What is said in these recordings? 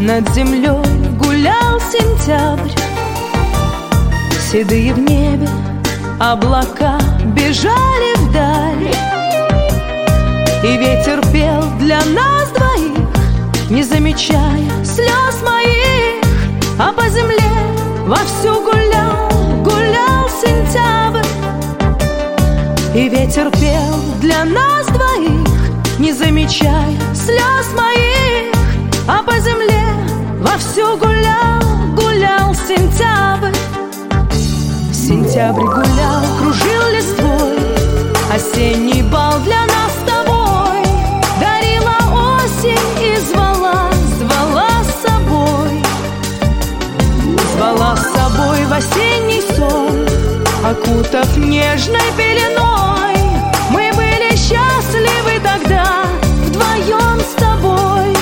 над землей гулял сентябрь. Седые в небе облака бежали вдаль, и ветер пел для нас двоих, не замечая слез моих. А по земле вовсю гулял сентябрь, и ветер пел для нас двоих, не замечая слез моих. А по земле вовсю гулял сентябрь. Сентябрь гулял, кружил листвой, осенний бал для нас с тобой. Дарила осень и звала с собой. Звала с собой в осенний сон, окутав нежной пеленой. Мы были счастливы тогда вдвоем с тобой.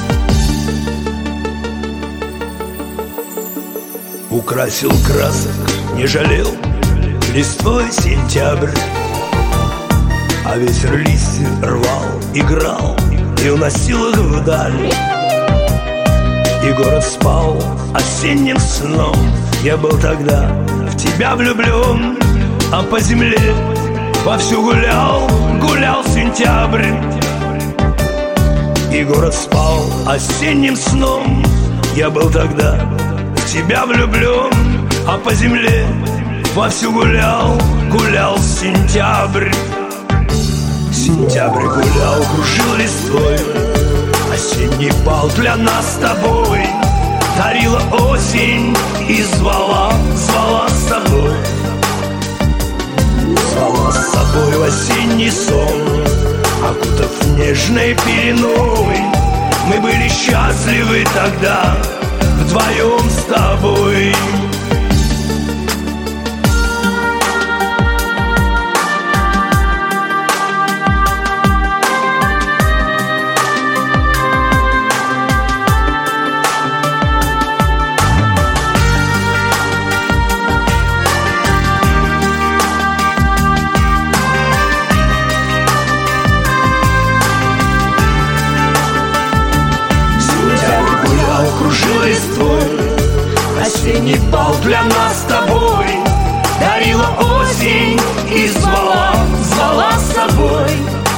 Украсил красок, не жалел листвой сентябрь, а ветер листья рвал, играл и уносил их вдаль. И город спал осенним сном. Я был тогда в тебя влюблен, а по земле вовсю гулял сентябрь. И город спал осенним сном. Я был тогда в тебя влюблен, а по земле вовсю гулял сентябрь. Сентябрь гулял, кружил листвой, осенний бал для нас с тобой. Дарила осень и звала с собой. Звала с собой в осенний сон, окутав нежной пеленой. Мы были счастливы тогда вдвоем с тобой. Осенний бал для нас с тобой. Дарила осень и звала с собой.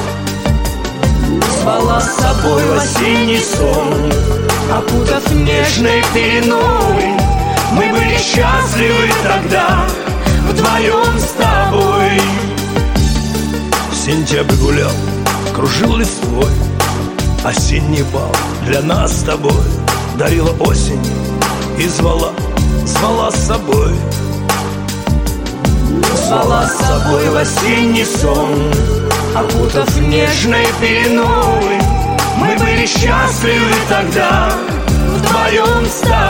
Звала с собой в осенний сон, окутав нежной пеленой. Мы были счастливы тогда вдвоем с тобой. Сентябрь гулял, кружил листвой, осенний бал для нас с тобой. Дарила осень и звала с собой. Звала с собой в осенний сон, окутав нежной пеленой. Мы были счастливы тогда вдвоем с тобой.